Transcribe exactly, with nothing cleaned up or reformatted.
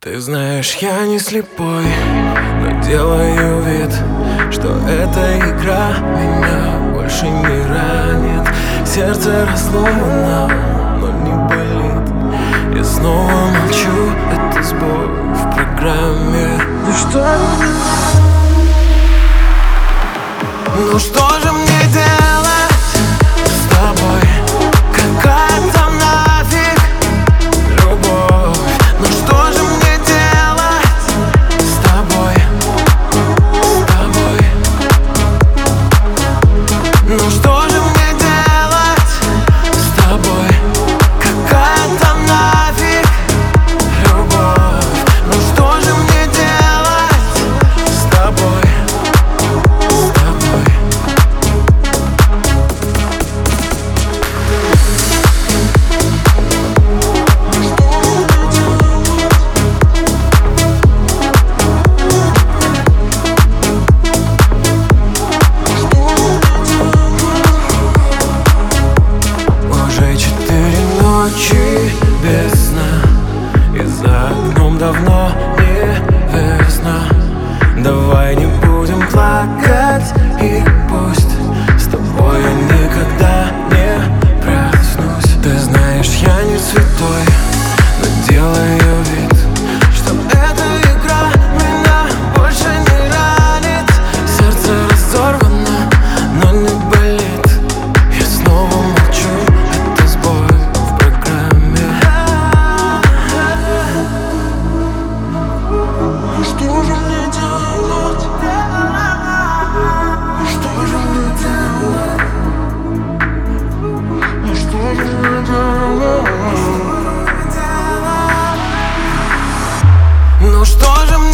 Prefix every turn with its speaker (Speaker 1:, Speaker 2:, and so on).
Speaker 1: Ты знаешь, я не слепой, но делаю вид, что эта игра меня больше не ранит. Сердце разломано, но не болит. Я снова молчу, это сбой в программе. Ну что? Ну что же мне делать с тобой? Какая там нафиг любовь? Ну что же мне делать с тобой? С тобой? Ну что же мне делать с тобой? Какая там нафиг любовь? Ну что же мне делать с тобой? С тобой? Уже четыре ночи без сна, и за окном давно не весна. Давай не будем плакать, и пусть с тобой я никогда не проснусь. Ты знаешь, я не святой, но делаю вид, что эта игра меня больше не ранит. Сердце разорвано, но не болит. Я снова молчу, это сбой в программе. Ну что же мне делать? Ну что же мне делать? Ну что же мне делать? Ну что же мне